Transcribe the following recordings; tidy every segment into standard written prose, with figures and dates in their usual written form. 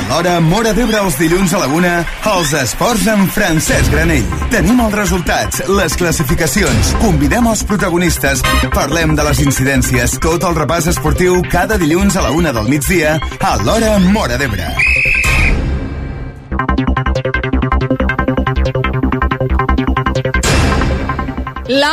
l'hora Móra d'Ebre els dilluns a la 1, els esports amb Francesc Granell. Tenim els resultats, les classificacions, convidem els protagonistes, parlem de les incidències, tot el repàs esportiu cada dilluns a la 1 del migdia a l'hora Móra d'Ebre. La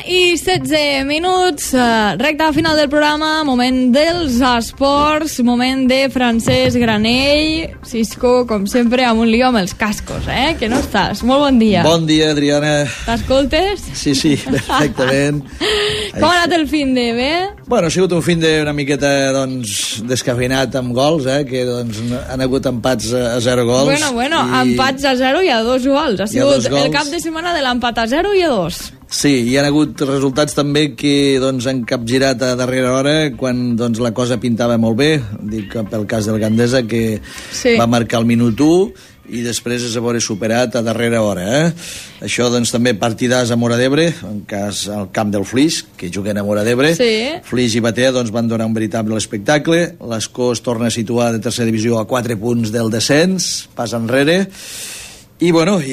1:16, recta final del programa, moment dels esports, moment de Francesc Granell. Cisco, com sempre, amb un lío amb els cascos, que no estàs. Molt bon dia. Bon dia, Adriana. T'escoltes? Sí, perfectament. Com ha anat el fin de bé? Bueno, ha sigut un fin de una miqueta, descafeinat amb gols, que, han hagut empats a 0 gols. Bueno, empats a 0 i a 2 gols. Ha sigut el cap de setmana de l'empat a 0 i a 2. Sí, hi ha hagut resultats també que han capgirat a darrera hora quan la cosa pintava molt bé. Dic pel cas del Gandesa, que va marcar el minut 1 i després es va superat a darrera hora. Això també partidars a Móra d'Ebre, en cas al camp del Flix, que juguen a Móra d'Ebre. Flix i Batea van donar un veritable espectacle. L'Escó es torna a situar de tercera divisió a 4 punts del descens, pas enrere. I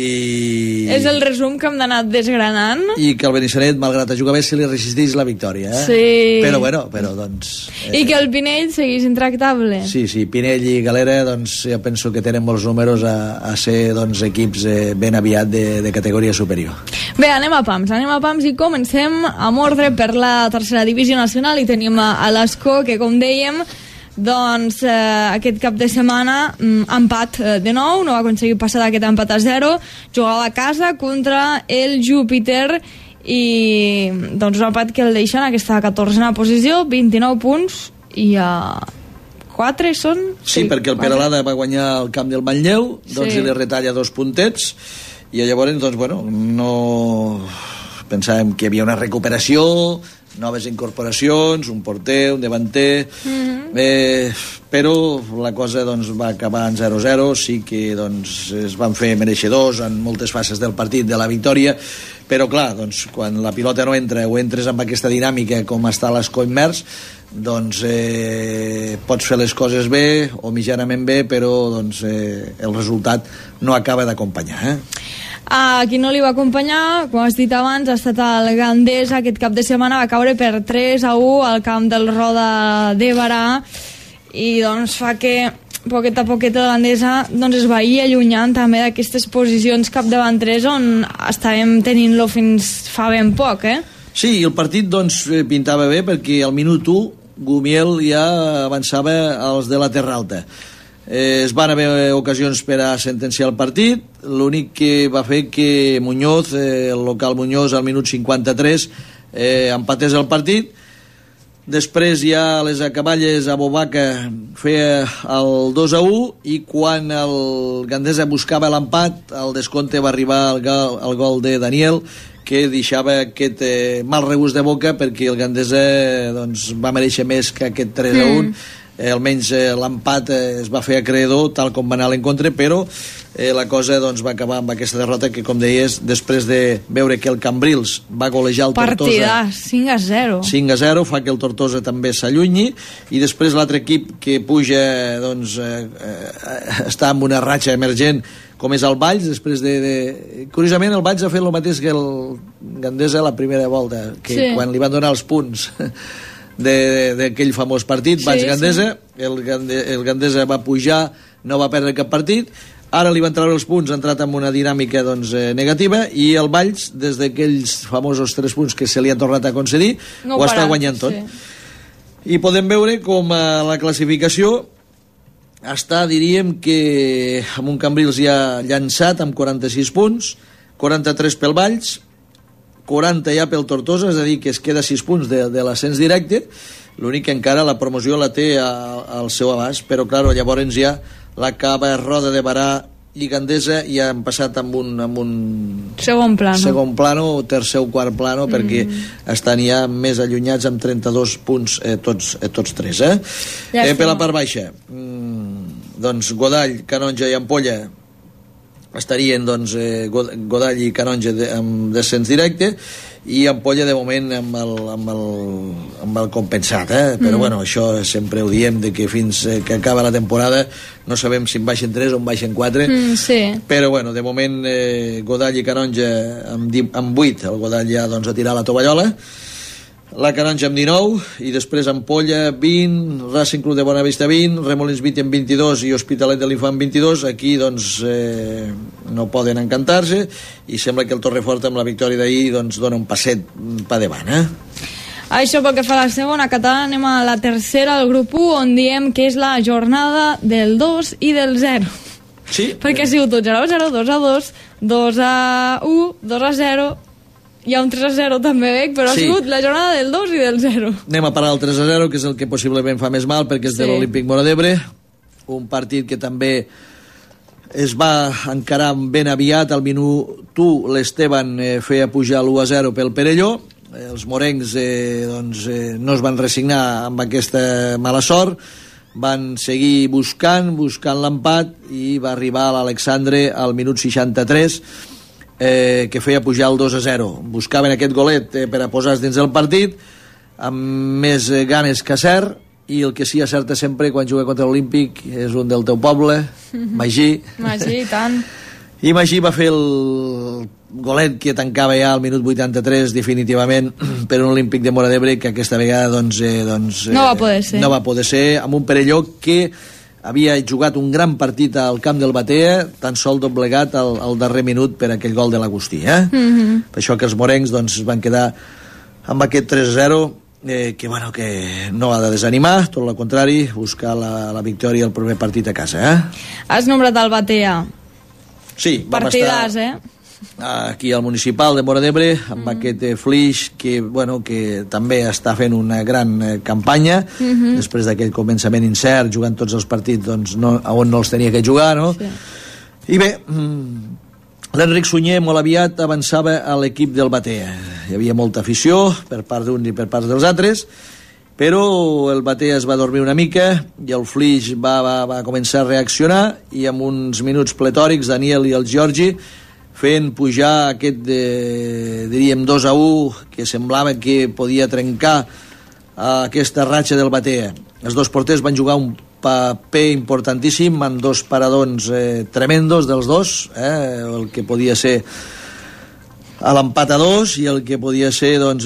és el resum que hem d'anar desgranant. I que el Benissanet, malgrat jugar bé, se li resisteix la victòria. Sí. Però I que el Pinell segueix intractable. Sí, Pinell i Galera, jo penso que tenen molts números a ser, equips ben aviat de categoria superior. Bé, anem a pams i comencem amb ordre per la tercera divisió nacional i tenim a l'Escó, que com dèiem, aquest cap de setmana empat de nou, no va aconseguir passar d'aquest empat a 0, jugava a casa contra el Júpiter i un empat que el deixa en aquesta 14a posició, 29 punts i a 4 són... Sí, perquè el Peralada va guanyar el camp del Manlleu, i li retalla 2 puntets i llavors, no pensàvem que hi havia una recuperació, noves incorporacions, un porter, un davanter, però la cosa va acabar en 0-0. Sí que es van fer mereixedors en moltes fases del partit de la victòria, però clar, quan la pilota no entra o entres amb aquesta dinàmica com està l'Escó immers, pots fer les coses bé o mitjanament bé, però el resultat no acaba d'acompanyar. A qui no li va acompanyar, com has dit abans, ha estat el Gandesa. Aquest cap de setmana va caure per 3-1 al camp del Roda de Barà i fa que poquet a poquet el Gandesa es vagi allunyant també d'aquestes posicions capdavanteres on estàvem tenint-lo fins fa ben poc, Sí, el partit pintava bé perquè al minut 1 Gumiel ja avançava als de la Terra Alta. Es van haver ocasions per a sentenciar el partit, l'únic que va fer que Muñoz, el local Muñoz, al minut 53 empatés el partit. Després ja a les acaballes Abobaca feia el 2-1 i quan el Gandesa buscava l'empat, al descompte va arribar el gol de Daniel, que deixava aquest mal regust de boca perquè el Gandesa va mereixer més que aquest 3-1. Almenys l'empat es va fer acreedor tal com va anar a l'encontre, però la cosa va acabar amb aquesta derrota que, com deies, després de veure que el Cambrils va golejar el Tortosa 5-0, 5-0, fa que el Tortosa també s'allunyi, i després l'altre equip que puja està amb una ratxa emergent com és el Valls. Després curiosament el Valls ha fet el mateix que el Gandesa la primera volta, que quan li van donar els punts d'aquell famós partit, Valls-Gandesa, el Gandesa va pujar, no va perdre cap partit, ara li van treure els punts, ha entrat en una dinàmica negativa, i el Valls, des d'aquells famosos 3 punts que se li han tornat a concedir, ho està guanyant tot. I podem veure com a la classificació està, diríem que amb un Cambrils ja llançat amb 46 punts, 43 pel Valls, 40 ja pel Tortosa, és a dir, que es queda 6 punts de l'ascens directe. L'únic que encara la promoció la té al seu abast, però clar, llavors ja l'acaba Roda de Barà i Gandesa i han passat amb un segon plano, tercer o quart plano, perquè estan ja més allunyats amb 32 punts tots tres. Per la part baixa, Godall, Canonja i Ampolla estarien Godall i Canonja amb descens directe, i Ampolla de moment amb el compensat, però bueno, això sempre ho diem, de que fins que acaba la temporada no sabem si en baixen 3 o en baixen 4, però bueno, de moment Godall i Canonja amb 8, el Godall ja doncs a tirar la tovallola, la Canonja amb 19 i després Ampolla 20, Racing Club de Bonavista 20, Remolins 20 amb 22 i Hospitalet de l'Infant 22. Aquí doncs no poden encantar-se i sembla que el Torrefort amb la victòria d'ahir doncs dona un passet pa davant, Això pel que fa a la segona catalana. Anem a la tercera, el grup 1, on diem que és la jornada del 2 i del 0. Sí. Perquè ha sigut 0-0, 2-2, 2-1, 2-0... Hi ha un 3-0 també, però ha sigut la jornada del 2 i del 0. Anem a parar el 3-0, que és el que possiblement fa més mal, perquè és de l'Olímpic Móra d'Ebre, un partit que també es va encarar ben aviat. Al minut 1 l'Esteban feia pujar l'1-0 pel Perelló. Els morencs no es van resignar amb aquesta mala sort, van seguir buscant l'empat i va arribar l'Alexandre al minut 63, que feia pujar el 2-0. Buscaven aquest golet per a posar-se dins del partit amb més ganes que cert, i el que sí acerta sempre quan juga contra l'Olímpic és un del teu poble, Magí, i tant. I Magí va fer el golet que tancava ja al minut 83 definitivament per un Olímpic de Móra d'Ebre que aquesta vegada no va poder ser, amb un Perelló que havia jugat un gran partit al camp del Batea, tan sol doblegat al darrer minut per aquell gol de l'Agustí, Per això que els morencs van quedar amb aquest 3-0, que no ha de desanimar, tot el contrari, buscar la victòria al primer partit a casa, Has nombrat el Batea. Sí, vam partidàs, estar aquí al municipal de Móra d'Ebre amb aquest Flix que també està fent una gran campanya després d'aquell començament incert, jugant tots els partits on no els tenia que jugar, I bé, l'Enric Sunyer molt aviat avançava a l'equip del Batea. Hi havia molta afició per part d'un i per part dels altres, però el Batea es va dormir una mica i el Flix va començar a reaccionar, i amb uns minuts pletòrics Daniel i el Georgi fent pujar aquest, diríem, 2-1, que semblava que podia trencar aquesta ratxa del Batea. Els dos porters van jugar un paper importantíssim, amb dos paradons tremendos dels dos, el que podia ser l'empat a 2 i el que podia ser doncs,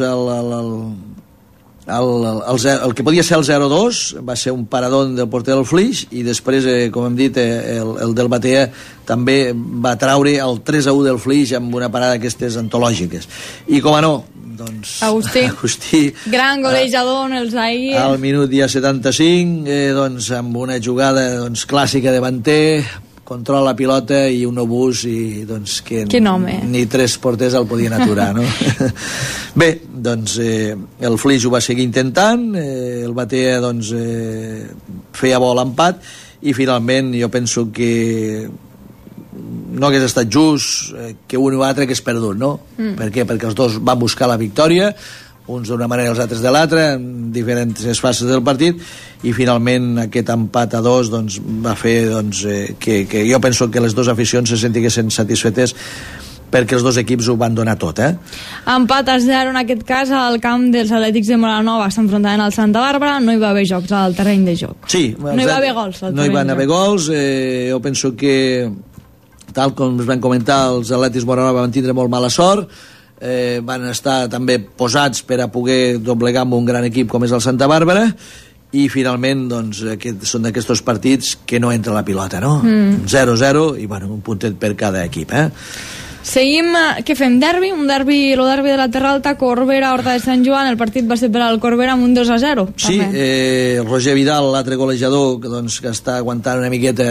el que podia ser el 0-2 va ser un paradón del porter del Flix, i després, com hem dit, el del Batea també va traure el 3-1 del Flix amb una parada d'aquestes antològiques. I com a no, doncs Agustí gran golejador en els ahir al minut dia 75, doncs amb una jugada clàssica de davanter, controla la pilota i un obús i doncs que ni 3 porters el podien aturar, no? Bé, doncs el Flix ho va seguir intentant, el Batea doncs feia bo l'empat, i finalment jo penso que no hagués estat just que un o altre hagués perdut, no? Per què? Perquè els dos van buscar la victòria, uns d'una manera i els altres de l'altra, en diferents fases del partit, i finalment aquest empat a 2 doncs, va fer que jo penso que les dues aficions se sentiguessin satisfetes, perquè els dos equips ho van donar tot, Empat a 0 en aquest cas al camp dels Atlètics de Moranova, s'enfrontaven al Santa Bàrbara, no hi va haver jocs al terreny de joc. Sí, no hi va haver gols al terreny de joc. No hi van haver gols, jo penso que, tal com es van comentar, els Atlètics Moranova van tindre molt mala sort, van estar també posats per a poder doblegar amb un gran equip com és el Santa Bàrbara, i finalment doncs, són d'aquests partits que no entra la pilota, no? 0-0 i bueno, un puntet per cada equip, Seguim, què fem? Derbi? El derbi de la Terra Alta, Corbera, Horta de Sant Joan. El partit va ser per al Corbera amb un 2-0. Sí, Roger Vidal, l'altre golejador, que està aguantant una miqueta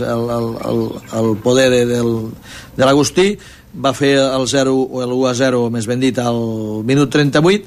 el poder de l'Agustí, va fer el 1-0, més ben dit, al minut 38,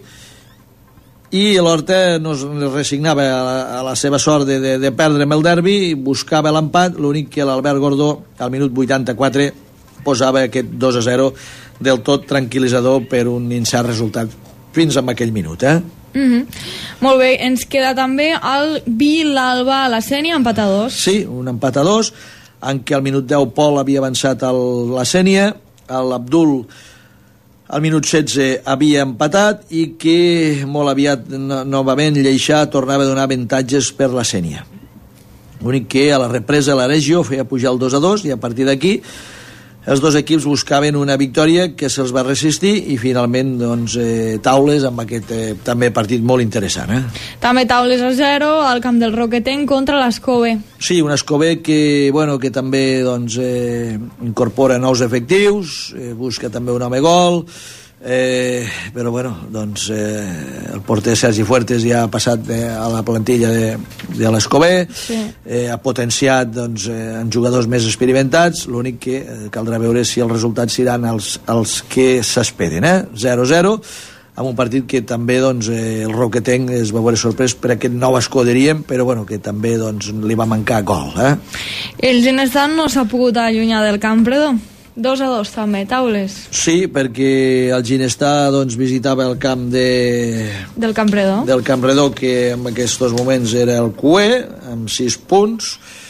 i l'Horta no es resignava a la seva sort de perdre amb el derbi, buscava l'empat, l'únic que l'Albert Gordó al minut 84 posava aquest 2-0 del tot tranquil·litzador per un incert resultat fins a aquell minut, Molt bé, ens queda també el Vilalba a la Sénia, empat a 2. Sí, un empat a 2, en què al minut 10 Pol havia avançat a la Sénia, l'Abdul al minut 16 havia empatat i que molt aviat novament Lleixà tornava a donar avantatges per la Sénia. L'únic que a la represa la Reggio feia pujar el 2-2 i a partir d'aquí els dos equips buscaven una victòria que se'ls va resistir i finalment doncs, taules amb aquest també partit molt interessant. També taules a 0 al camp del Roquetenc contra l'Escobé. Sí, un Escobé que, bueno, que també doncs, incorpora nous efectius, busca també un home gol, però bueno, doncs, el porter Sergi Fuertes ja ha passat a la plantilla de l'Escobé, sí. Ha potenciat doncs, en jugadors més experimentats, l'únic que caldrà veure si els resultats seran els que s'esperen, 0-0, amb un partit que també doncs, el Roquetenc es va veure sorprès per aquest nou escó, diríem, però bueno, que també doncs, li va mancar gol. El Ginestar no s'ha pogut allunyar del Campredó. 2-2 també, taules. Sí, perquè el Ginestar doncs, visitava el camp del Campredó, que en aquests moments era el QE, amb 6 punts,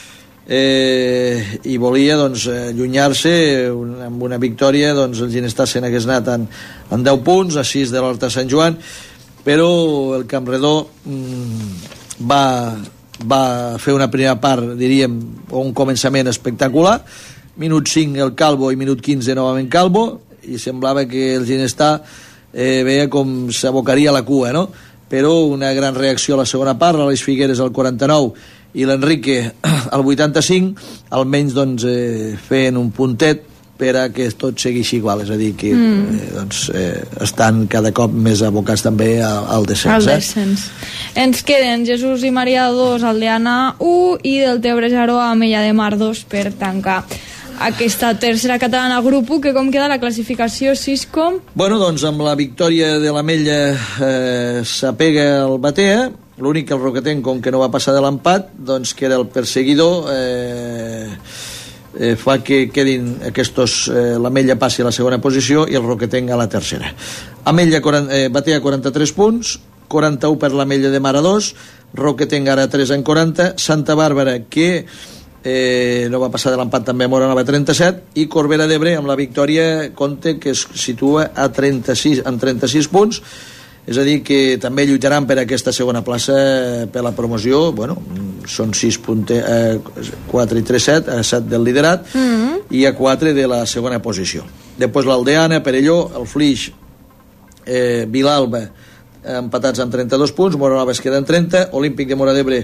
i volia doncs, allunyar-se amb una victòria. Doncs, el Ginestar se n'hagués anat en 10 punts, a 6 de l'Horta Sant Joan, però el Campredó va fer una primera part, diríem, un començament espectacular. Minut 5 el Calvo i minut 15 novament Calvo, i semblava que el Ginestar veia com s'abocaria a la cua, no? Però una gran reacció a la segona part, l'Aleix Figueres al 49 i l'Enrique al 85, almenys doncs, feien un puntet per a que tot segueixi igual, és a dir, que doncs, estan cada cop més abocats també al descens. Al descens. Ens queden Jesús i Maria 2, Aldeana 1 i del Tebre Jaroa a Mella de Mar 2 per tancar aquesta tercera catalana grup 1, que com queda la classificació, Cisco? Bueno, doncs amb la victòria de l'Ametlla s'apega el Batea, l'únic que el Roquetenc, com que no va passar de l'empat, doncs que era el perseguidor, fa que quedin aquests, l'Ametlla passi a la segona posició i el Roquetenc a la tercera. Batea 43 punts, 41 per l'Ametlla de Mar a 2, Roquetenc ara 3 en 40, Santa Bàrbara, que no va passar de l'empat, també Móra Nova 37, i Corbera d'Ebre amb la victòria Conte, que es situa a 36 punts, és a dir que també lluitaran per aquesta segona plaça per la promoció. Bueno, són 6 punts, 4 i 3, 7 a 7 del liderat i a 4 de la segona posició. Després l'Aldeana, Perelló, el Flix, Vilalba empatats amb 32 punts, Móra Nova es queda en 30, Olímpic de Móra d'Ebre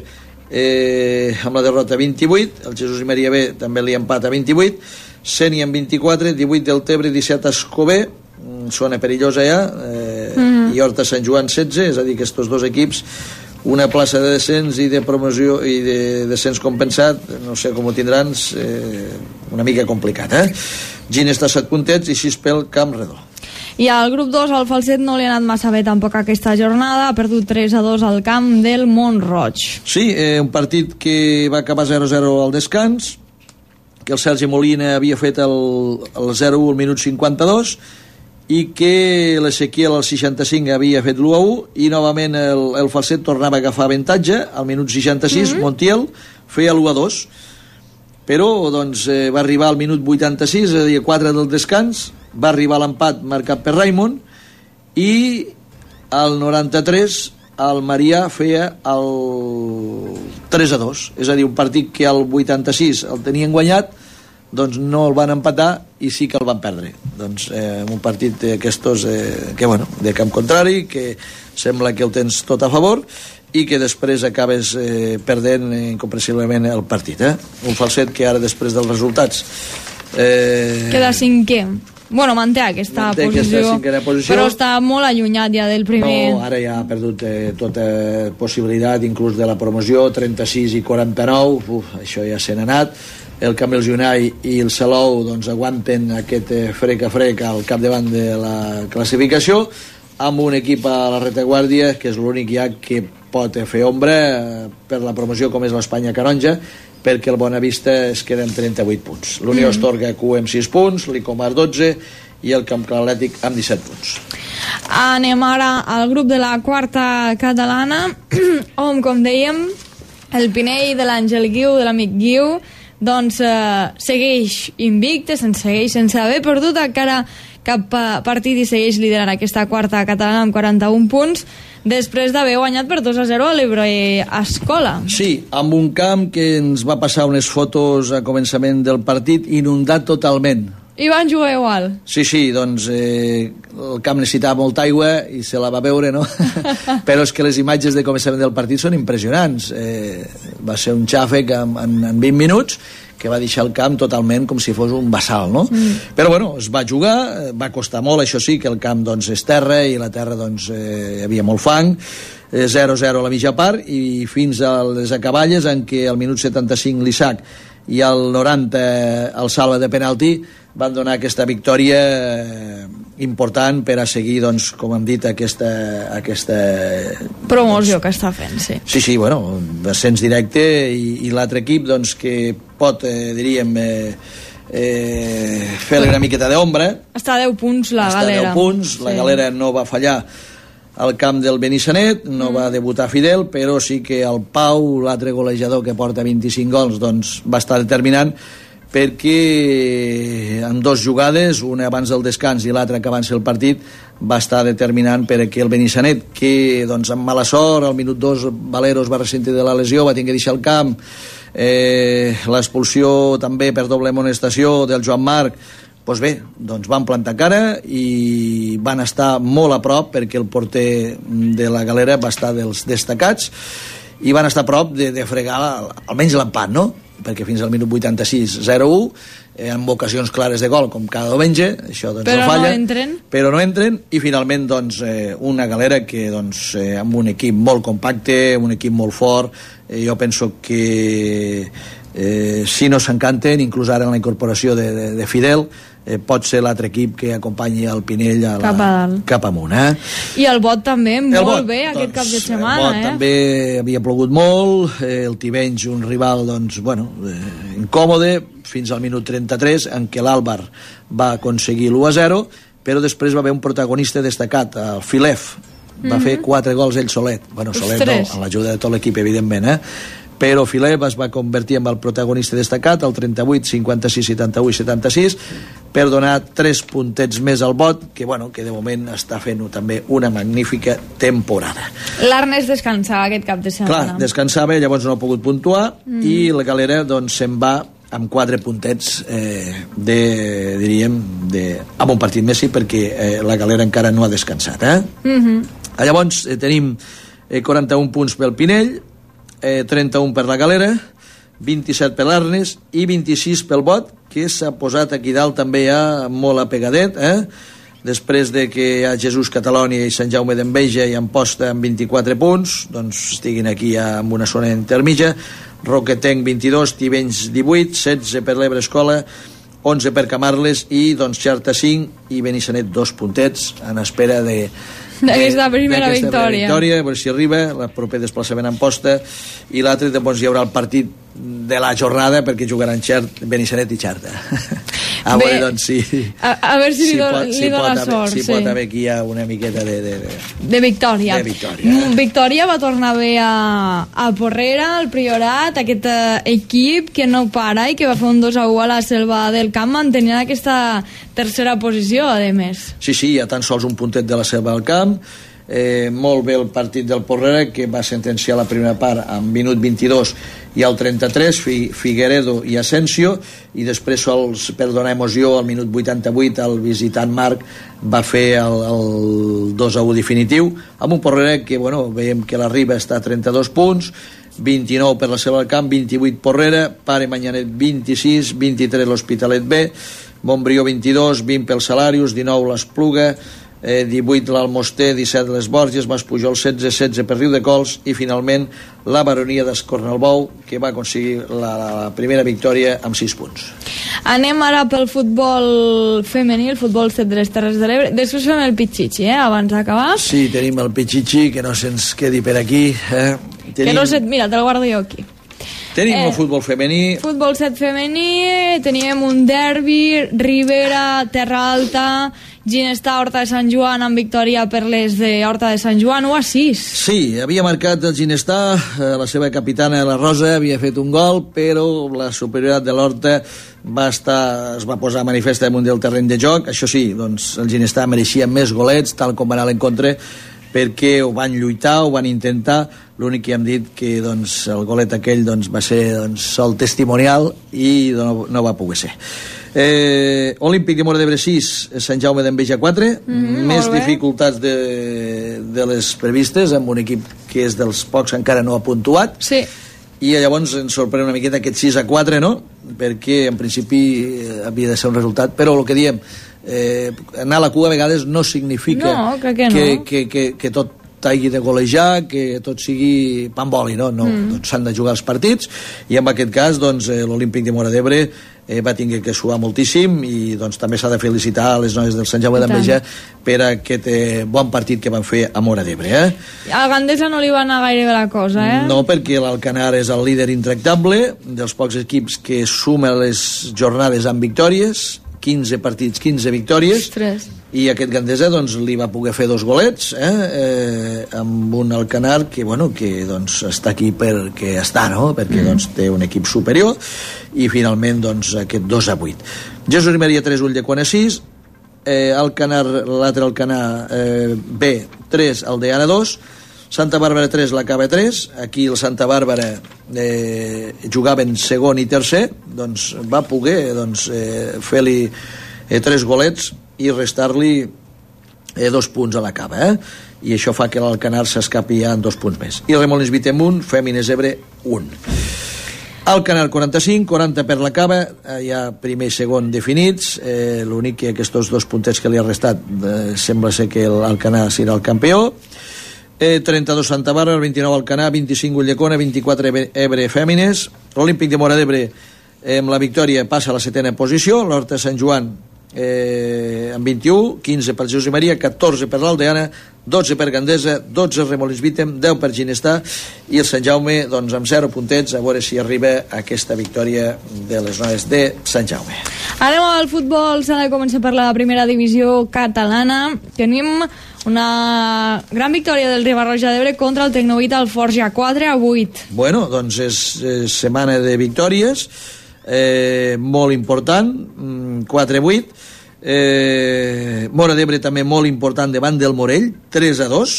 amb la derrota 28, el Jesús i Maria B també li empata 28, Seni amb 24, 18 del Tebre, 17 Escobé, zona perillosa ja, i Horta Sant Joan 16, és a dir que aquests dos equips, una plaça de descens i de promoció i de descens compensat, no sé com ho tindran, una mica complicat. Gin està 7 puntets i 6 pel Campredó. I al grup 2 el Falset no li ha anat massa bé tampoc aquesta jornada, ha perdut 3-2 al camp del Mont-roig. Sí, un partit que va acabar 0-0 al descans, que el Sergi Molina havia fet el 0-1 al minut 52 i que l'Ezequiel al 65 havia fet l'1-1 i novament el Falset tornava a agafar avantatge al minut 66, Montiel feia l'1-2, però doncs, va arribar al minut 86, és a dir, 4 del descans, va arribar l'empat marcat per Raimon i al 93 el Marià feia el 3-2, és a dir, un partit que al 86 el tenien guanyat, doncs no el van empatar i sí que el van perdre. Doncs un partit d'aquestos que, bueno, de camp contrari, que sembla que ho tens tot a favor i que després acabes perdent incomprensiblement el partit. Un Falset que ara, després dels resultats, queda cinquè. Bueno, manté aquesta posició, però està molt allunyat ja del primer. No, ara ja ha perdut tota possibilitat, inclús de la promoció, 36 i 49, això ja se n'ha anat. El Camils Unai i el Salou doncs, aguanten aquest frec a frec al capdavant de la classificació, amb un equip a la retaguardia, que és l'únic ja que pot fer ombra per la promoció, com és l'Espanya Canonja, perquè el Bonavista es queda amb 38 punts. L'Unió Astorga Q amb 6 punts, l'Icomar 12 i el Camp Atlètic amb 17 punts. Anem ara al grup de la quarta catalana, on, com dèiem, el Pinell de l'Àngel Guiu, de l'amic Guiu, doncs segueix invicte, segueix sense haver perdut encara cap partit i segueix liderant aquesta quarta catalana amb 41 punts, després d'haver guanyat per 2-0 a l'Ebro Escola. Sí, amb un camp que ens va passar unes fotos a començament del partit inundat totalment. I van jugar igual. Sí, doncs el camp necessitava molta aigua i se la va veure, no? Però és que les imatges de començament del partit són impressionants. Va ser un xàfec en 20 minuts que va deixar el camp totalment com si fos un bassal, no? Però bueno, es va jugar, va costar molt, això sí, que el camp doncs és terra i la terra doncs hi havia molt fang, 0-0 a la mitja part i fins a les acaballes en què al minut 75 l'Isaac i al 90 el Salva de penalti van donar aquesta victòria important per a seguir, doncs, com hem dit, aquesta promoció que està fent, sí. Sí, bueno, ascens directe i l'altre equip, doncs, que pot, diríem, fer-li una miqueta d'ombra. Està a 10 punts la Galera. Està a 10 punts, la Galera no va fallar al camp del Benissanet, no va debutar Fidel, però sí que el Pau, l'altre golejador que porta 25 gols, doncs va estar determinant perquè en dos jugades, una abans del descans i l'altra acabant el partit, va estar determinant perquè el Benissanet, que doncs amb mala sort, al minut 2 Valero es va ressentir de la lesió, va tenir que deixar el camp, l'expulsió també per doble amonestació del Joan Marc, doncs bé, doncs van plantar cara i van estar molt a prop perquè el porter de la Galera va estar dels destacats i van estar a prop de fregar almenys l'empat, no? Perquè fins al minut 86 0-1 amb ocasions clares de gol com cada diumenge, això doncs no falla, però no entren i finalment doncs una Galera que doncs amb un equip molt compacte, un equip molt fort, jo penso que si no s'encanten, inclús ara en la incorporació de Fidel, pot ser l'altre equip que acompanyi el Pinell cap amunt. I el Bot també molt bé aquest cap de setmana. El Bot també havia plogut molt, el Tivenys un rival doncs, bueno, incòmode fins al minut 33 en què l'Àlvar va aconseguir l'1-0, però després va haver un protagonista destacat, el Filef, va fer 4 gols ell solet, bueno, solet no, amb l'ajuda de tot l'equip evidentment, però Filep es va convertir en el protagonista destacat al 38, 56, 71 i 76 per donar 3 puntets més al Bot, que bueno, que de moment està fent també una magnífica temporada. L'Ernest descansava aquest cap de setmana. Clar, descansava, llavors no ha pogut puntuar i la Galera doncs se'n va amb 4 puntets amb un partit més, sí, perquè la Galera encara no ha descansat. Llavors tenim 41 punts pel Pinell, 31 per la Galera, 27 per l'Arnes i 26 pel Bot, que s'ha posat aquí dalt també ja molt apegadet, després de que hi ha Jesús Catalònia i Sant Jaume d'Enveja i Amposta amb 24 punts, doncs estiguin aquí ja amb una zona intermitja, Roquetenc 22, Tivenys 18, 16 per l'Ebre Escola, 11 per Camarles i doncs Xerta 5 i Benissanet 2 puntets en espera d'aquesta primera victòria, a veure si arriba el proper desplaçament en Amposta i l'altre doncs hi haurà el partit de la jornada perquè jugaran Benissanet i Xerta a veure doncs a veure si li dona sort, si pot haver aquí ja una miqueta de victòria. Victòria va tornar bé a Porrera, al Priorat, aquest equip que no para i que va fer un 2-1 a la Selva del Camp mantenint aquesta tercera posició, a més. Sí, hi ha tan sols un puntet de la Selva del Camp. Molt bé el partit del Porrera, que va sentenciar la primera part en minut 22 i al 33 Figueredo i Asensio, i després sols per donar emoció al minut 88 el visitant Marc va fer el 2-1 definitiu amb un Porrera que bueno, veiem que la Riba està a 32 punts, 29 per la Selva del Camp, 28 Porrera, Pare Manyanet 26, 23 l'Hospitalet B, Montbrió 22, 20 pel Salarius, 19 l'Espluga, 18 l'Almoster, 17 les Borges, Mas Pujol 16 per Riudecols i finalment la Baronia d'Escornalbou, que va aconseguir la primera victòria amb 6 punts. Anem ara pel futbol femení, el futbol 7 de les Terres de l'Ebre. Després fem el Pichichi, abans d'acabar. Sí, tenim el Pichichi, que no se'ns quedi per aquí. Que no se't... Mira, te'l guardo jo aquí. Tenim el futbol femení. Futbol 7 femení, teníem un derbi, Ribera, Terra Alta, Ginestar, Horta de Sant Joan amb victòria per les de Horta de Sant Joan, 1-6. Sí, havia marcat el Ginestar, la seva capitana, la Rosa, havia fet un gol, però la superioritat de l'Horta es va posar manifesta damunt del terreny de joc. Això sí, doncs, el Ginestar mereixia més golets, tal com va anar a l'encontre, perquè ho van lluitar, ho van intentar. L'únic que hem dit que doncs, el golet aquell doncs, va ser doncs, el testimonial i no va poder ser. Olímpic de Móra d'Ebre 6, Sant Jaume d'Enveja 4, més dificultats de les previstes, amb un equip que és dels pocs que encara no ha puntuat. Sí. I llavors ens sorprèn una miqueta aquest 6-4, no? Perquè en principi havia de ser un resultat, però el que diem, anar a la cua a vegades no significa que tot hagi de golejar, que tot sigui pamboli, no? Doncs s'han de jugar els partits, i en aquest cas doncs, l'Olímpic de Móra d'Ebre va tenir que suar moltíssim, i doncs també s'ha de felicitar a les noies del Sant Jaume d'Enveja per aquest bon partit que van fer a Móra d'Ebre. A Gandesa no li va anar gaire bé la cosa, No, perquè l'Alcanar és el líder intractable, dels pocs equips que suma les jornades amb victòries, 15 partits, 15 victòries. Ostres. I aquest Gandesa doncs, li va poder fer 2 golets amb un Alcanar que, doncs, està aquí perquè està, no? Perquè doncs, té un equip superior, i finalment doncs, aquest 2-8. Jesús i Maria 3, Ulldecona 6, Alcanar, l'altre Alcanar B 3, Aldeana 2, Santa Bàrbara 3, la Cava 3. Aquí el Santa Bàrbara jugaven segon i tercer, doncs va poder fer-li 3 golets i restar-li 2 punts a la Cava, i això fa que l'Alcanar s'escapi ja en 2 punts més. I Remolins Vitem 1, Fèmines Ebre 1. Alcanar 45, 40 per la Cava, ja primer i segon definits, l'únic que aquests 2 puntets que li ha restat sembla ser que l'Alcanar serà el campió. 32 Santa Bàrbara, 29 Alcanar, 25 Ulldecona, 24 Ebre Fèmines. L'Olímpic de Móra d'Ebre amb la victòria passa a la 7a posició, l'Horta de Sant Joan amb 21, 15 per Jesús i Maria, 14 per l'Aldeana, 12 per Gandesa, 12 Remolins Vitem, 10 per Ginestar, i el Sant Jaume doncs, amb 0 puntets, a veure si arriba a aquesta victòria de les noies de Sant Jaume. Anem al futbol, s'ha de començar per la primera divisió catalana. Tenim una gran victòria del Riba-roja d'Ebre contra el Tecnovita al Forja, 4-8. Bueno, doncs és setmana de victòries, molt important, 4-8. Móra d'Ebre també molt important davant del Morell, 3-2.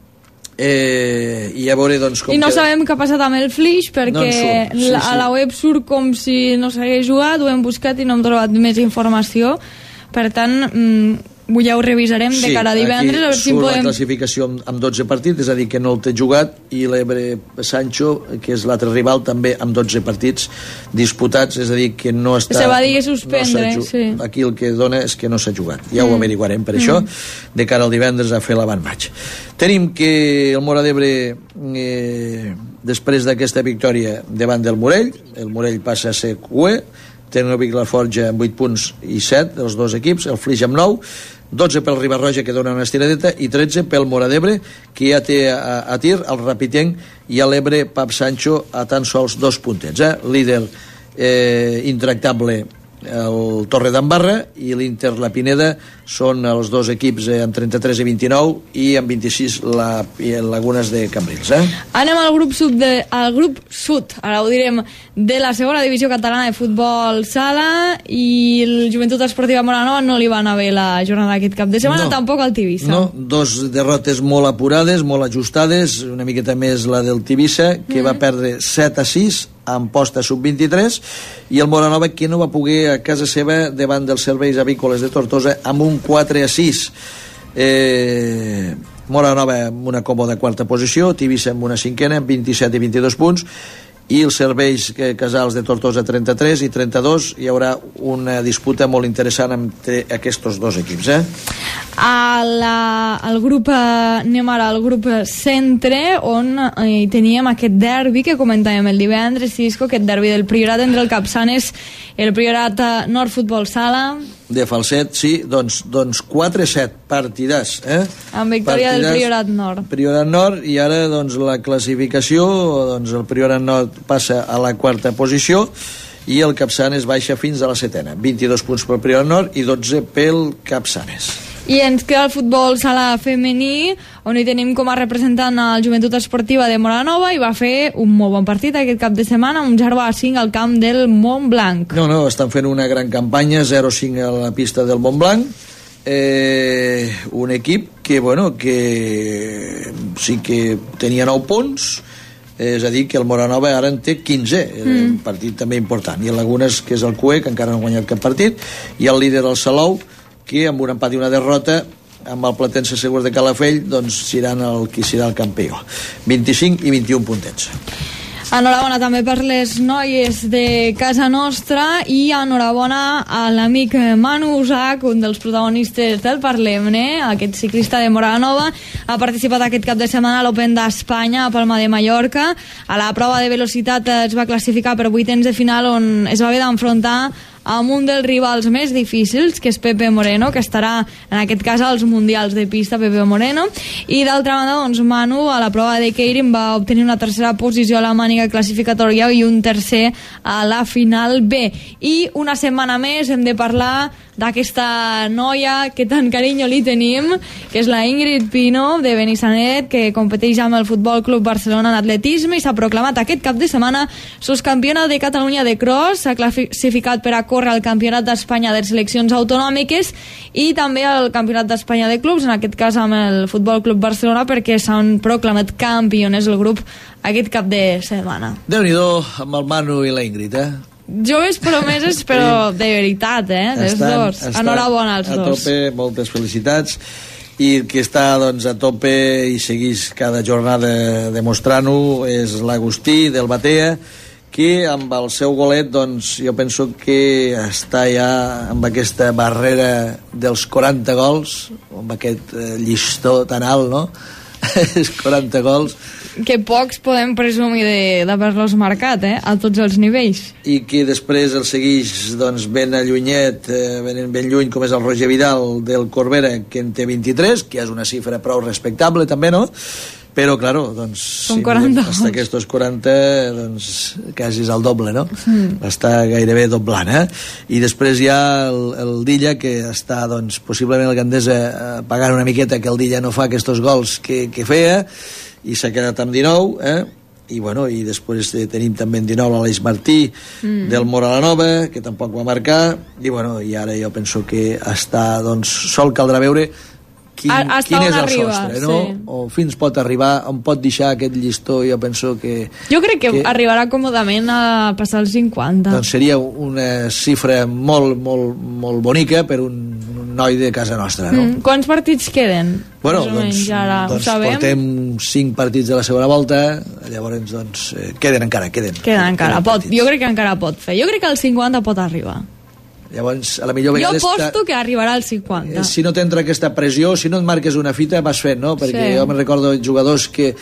I a veure doncs com i no sabem què ha passat amb el Flix, perquè a la web surt com si no s'hagués jugat, ho hem buscat i no hem trobat més informació, per tant ja ho revisarem de cara a divendres, a veure si podem... la classificació amb 12 partits, és a dir, que no el té jugat, i l'Ebre Sancho, que és l'altre rival, també amb 12 partits disputats, és a dir, que no està... Se va dir que suspendre, sí. Aquí el que dona és que no s'ha jugat. Ja ho averiguarem per això, de cara al divendres a fer l'avantmatch. Tenim que el Móra d'Ebre, després d'aquesta victòria davant del Morell, el Morell passa a ser QE, Tecnovic la Forja amb 8 punts i 7 dels 2 equips, el Flix amb 9, 12 pel Riba-roja, que dona una estiradeta, i 13 pel Móra d'Ebre, que ja té a tir el Rapitenc, i a l'Ebre Pap Sancho a tan sols 2 puntets. Líder intractable el Torredembarra, i l'Inter la Pineda són els 2 equips amb 33 i 29, i amb 26 la Lagunes de Cambrils. Anem al grup sud, ara ho direm, de la segona divisió catalana de futbol sala, i el Joventut Esportiva Moranova no li va anar bé la jornada d'aquest cap de setmana, tampoc al Tivissa. No, 2 derrotes molt apurades, molt ajustades, una miqueta més la del Tivissa, que va perdre 7-6 amb posta sub-23, i el Moranova, que no va poder a casa seva davant dels serveis avícoles de Tortosa amb un 4-6. Moranova amb una còmoda 4a posició, Tivissa amb una 5a amb 27 i 22 punts, i els serveis Casals de Tortosa 33 i 32. Hi haurà una disputa molt interessant entre aquests 2 equips. al grup, anem ara al grup centre, on hi teníem aquest derbi que comentàvem el divendres, Cisco, aquest derbi del Priorat entre el Capçanes i el Priorat Nord Futbol Sala. De Falset, sí, doncs 4-7 partidars, amb victòria del Priorat Nord. Priorat Nord, i ara doncs la classificació, doncs el Priorat Nord passa a la quarta posició i el Capçanes baixa fins a la setena. 22 punts pel Priorat Nord i 12 pel Capçanes. I ens queda el futbol sala femení, on hi tenim com a representant el Joventut Esportiva de Moranova, i va fer un molt bon partit aquest cap de setmana, un 0-5 al camp del Montblanc. No, estan fent una gran campanya, 0-5 a la pista del Montblanc. Un equip que, bueno, que sí que tenia 9 punts, és a dir, que el Moranova ara en té 15, un partit també important, i el Lagunes, que és el CUE, que encara no ha guanyat cap partit, i el líder, el Salou, que amb un empat i una derrota, amb el Platense Segurs de Calafell, doncs seran qui serà el campió. 25 i 21 puntets. Enhorabona també per les noies de casa nostra, i enhorabona a l'amic Manu Usac, un dels protagonistes del Parlem-ne, aquest ciclista de Moranova. Ha participat aquest cap de setmana a l'Open d'Espanya a Palma de Mallorca. A la prova de velocitat es va classificar per vuitens de final, on es va haver d'enfrontar amb un dels rivals més difícils, que és Pepe Moreno, que estarà en aquest cas als Mundials de pista, Pepe Moreno. I d'altra banda, doncs, Manu a la prova de Keirin va obtenir una tercera posició a la màniga classificatòria i un tercer a la final B. I una setmana més hem de parlar d'aquesta noia que tant carinyo li tenim, que és la Ingrid Pino de Benissanet, que competeix amb el Futbol Club Barcelona en atletisme i s'ha proclamat aquest cap de setmana subcampiona de Catalunya de cross. S'ha classificat per a córrer al Campionat d'Espanya de seleccions autonòmiques i també al Campionat d'Espanya de clubs, en aquest cas amb el Futbol Club Barcelona, perquè s'han proclamat campiones el grup aquest cap de setmana. Déu-n'hi-do amb el Manu i la Ingrid, Joves promeses, però de veritat, dels dos. Enhorabona als dos. A tope, moltes felicitats. I el que està doncs, a tope i segueix cada jornada demostrant-ho és l'Agustí del Batea, que amb el seu golet, doncs, jo penso que està ja amb aquesta barrera dels 40 gols, amb aquest llistó tan alt, no? 40 gols. Que pocs podem presumir d'haver-los marcat, a tots els nivells. I que després el segueix doncs, ben allunyet, ben lluny, com és el Roger Vidal del Corbera, que en té 23, que és una xifra prou respectable també, no? Però, claro, doncs, són 40 hasta aquests 40, doncs, quasi és el doble, no? Està gairebé doblant, I després hi ha el Dilla, que està, doncs, possiblement el Gandesa pagant una miqueta que el Dilla no fa aquests gols que feia, i s'ha quedat amb 19, i bueno, i després tenim també en 19 l'Aleix Martí del Moralanova, que tampoc va marcar, i bueno, i ara jo penso que està, doncs, sol caldrà veure quin és el sostre, no? Sí. O fins pot arribar, on pot deixar aquest llistó, jo penso que... Jo crec que arribarà còmodament a passar els 50. Doncs seria una xifra molt, molt, molt bonica per un noi de casa nostra, no? Quants partits queden? Bueno, doncs portem 5 partits de la segona volta, llavors, doncs, queden encara. Jo crec que encara pot fer. Jo crec que el 50 pot arribar. Llavors, a la millor vegada... Jo aposto que arribarà al 50. Si no t'entra aquesta pressió, si no et marques una fita, vas fent, no? Perquè jo me'n recordo jugadors que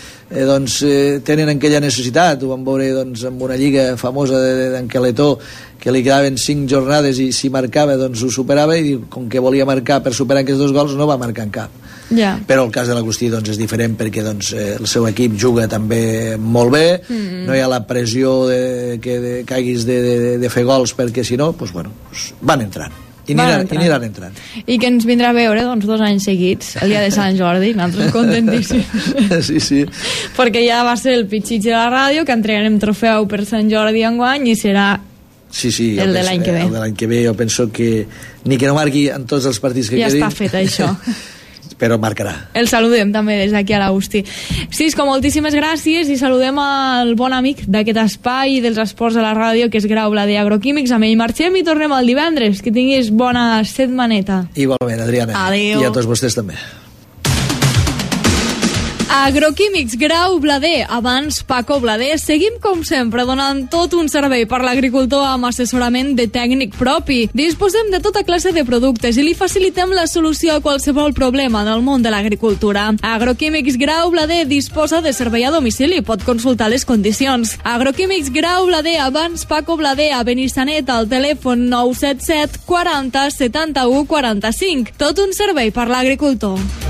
tenen aquella necessitat. Ho vam veure amb una lliga famosa d'en Caletó, que li quedaven 5 jornades i si marcava, doncs ho superava, i com que volia marcar per superar aquests 2 gols, no va marcar en cap. Però el cas de l'Agustí doncs, és diferent perquè doncs, el seu equip juga també molt bé, no hi ha la pressió que caiguis de fer gols, perquè si no, doncs, bueno, van entrant i aniran entrant. I que ens vindrà a veure 2 anys seguits, el dia de Sant Jordi, nosaltres contentíssims. Sí. Perquè ja va ser el pitxitx de la ràdio, que entregarem trofeu per Sant Jordi enguany, i serà el de l'any que ve. El de l'any que ve, jo penso que ni que no marqui en tots els partits que quedin. Ja està fet això. Però marcarà. El saludem també des d'aquí a l'Agustí. Cisco, moltíssimes gràcies, i saludem al bon amic d'aquest espai dels esports de la ràdio, que és Grau Bladé Agroquímics. Amb ell marxem i tornem el divendres. Que tinguis bona setmaneta. Igualment, Adriana. Adéu. I a tots vostès també. Agroquímics Grau Blader, abans Paco Blader. Seguim, com sempre, donant tot un servei per l'agricultor amb assessorament de tècnic propi. Disposem de tota classe de productes i li facilitem la solució a qualsevol problema en el món de l'agricultura. Agroquímics Grau Blader disposa de servei a domicili. Pot consultar les condicions. Agroquímics Grau Blader, abans Paco Blader, a Benissanet, al telèfon 977 40 71 45. Tot un servei per l'agricultor.